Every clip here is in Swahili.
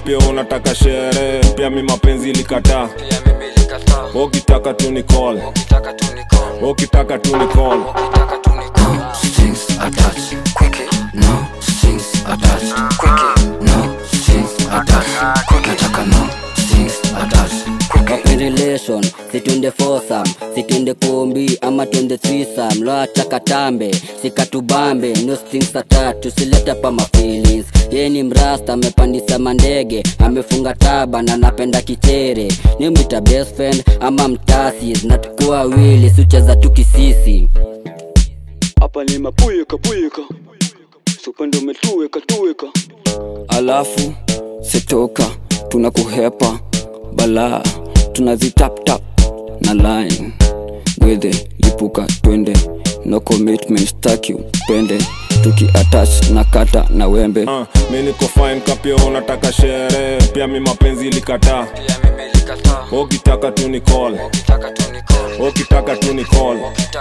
kapia unataka sherehe, pia mimi mapenzi ilikataa. Ukitaka tu ni call, ukitaka tu ni call. No strings attached, quickie. No strings attached, quickie. No strings attached, quickie. Nataka no strings attached, quickie. In relation, sit in the foursome, sit in the kombi, ama in the threesome. Loa chakatambe, sikatubambe, no strings attached, tusileta pa ma feelings. Yeye ni mrasta, amepandisa mandege, amefunga taba na napenda kichere. Ni mwita best friend, ama mtasi, na tukua wili, sucheza tukisisi. Hapa ni mapuyeka puyeka, supendo metuweka tuweka. Alafu setoka tunakuhepa bala, tunazitap tap na line gwede lipuka twende, no commitment staki upende, tuki attach na kata na wembe. Mimi niko fine kapia unataka sherehe, pia mimi mapenzi ilikataa. Ukitaka tu ni call, ukitaka tu ni call.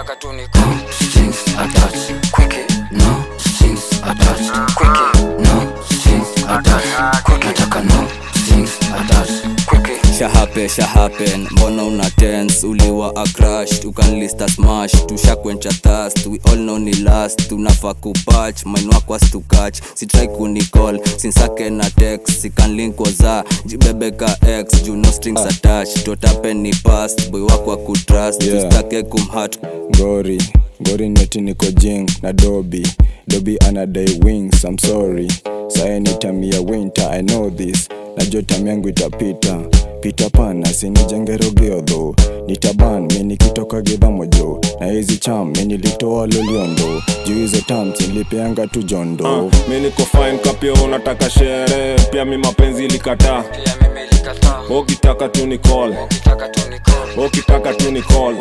No strings attached, quickie. No strings attached, quickie. No strings attached, quickie. Nataka no strings attached, quickie. Shahapen, mbona una tense, uliwa a crash, ukanlista smash, tushakwencha thirst, we all know ni last, tunafaa kupatch, mine wako was to catch, si try kunicall, sinsake na text, si can link waza, jibebeka X, you no strings attached, totapen ni past, boy wako wa kutrust, tustake kumhat. Gori neti niko jing na Dobi anadai wings, I'm sorry. Sae ni time ya winter, I know this. Najua time yangu itapita, pita pana sinijenge rogeodho. Nitaban mimi kitoka gidha mojo, na hizi cham mimi litoa loliondo. Juu hizo terms nilipeanga tu jondo. Mimi niko fine kapia unataka sherehe, pia mimi mapenzi ilikataa. Ukitaka tu ni call, ukitaka tu ni call.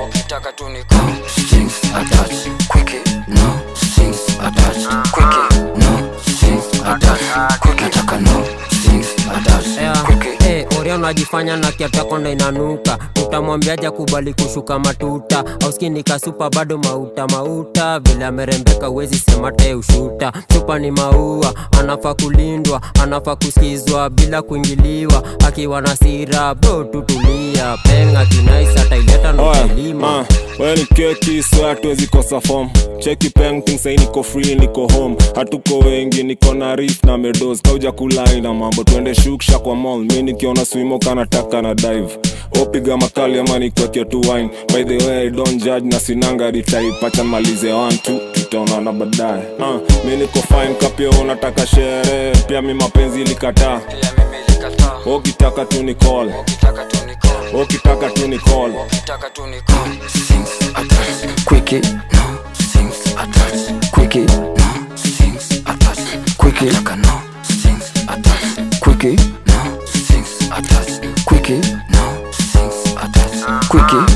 No strings attached, quickie. No strings attached, quickie. No strings attached, quickie. Nataka no strings attached, quickie. Oria unajifanya na kiata konda inanuka, utamwambiaje kubali kushuka matuta, au skini kasupa bado mauta, vile amerembeka uwezi sema te ushuta. Chupa ni maua, anafaa kulindwa, anafaa kusikizwa bila kuingiliwa, akiwa na sira bro tutulia, penga kinaisa taileta no kilima. Wewe ni keki so hatuwezi kosa form, cheki painting say niko free niko home, hatuko wengi niko na riff na meadows, kauja kulai na mambo twende shukisha kwa mall, mimi nikiona swimo kana taka na dive, opiga makali ama nikwekea tu wine, by the way don't judge na sinanga type, acha malize 1 2 tutaonana baadaye. Mimi niko fine kapia unataka sherehe, pia mimi mapenzi ilikataa. Ukitaka tu ni call, ukitaka tu ni call. No strings attached, quickie. No strings attached, quickie. No strings attached, quickie. Nataka no strings attached, quickie. No strings attached, quickie. No strings attached, quickie.